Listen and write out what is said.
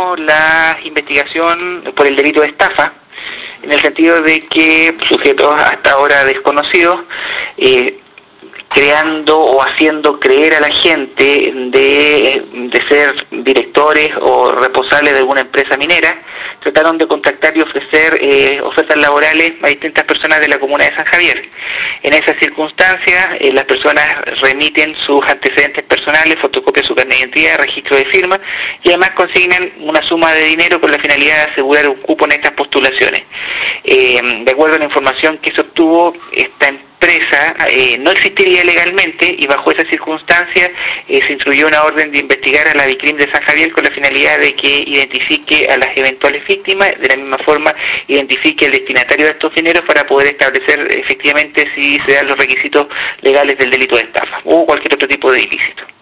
iniciamos la investigación por el delito de estafa, en el sentido de que sujetos hasta ahora desconocidos, creando o haciendo creer a la gente de ser directores o responsables de alguna empresa minera, trataron de contactar y ofrecer ofertas laborales a distintas personas de la comuna de San Javier. En esas circunstancias, las personas remiten sus antecedentes personales, fotocopian su carnet de identidad, registro de firma y además consignan una suma de dinero con la finalidad de asegurar un cupo en estas postulaciones. De acuerdo a la información que se obtuvo, esta empresa no existiría legalmente y bajo esas circunstancias se instruyó una orden de investigar a la DICRIM de San Javier con la finalidad de que identifique a las eventuales víctimas, de la misma forma identifique el destinatario de estos dineros para poder establecer efectivamente si se dan los requisitos legales del delito de estafa o cualquier otro tipo de ilícito.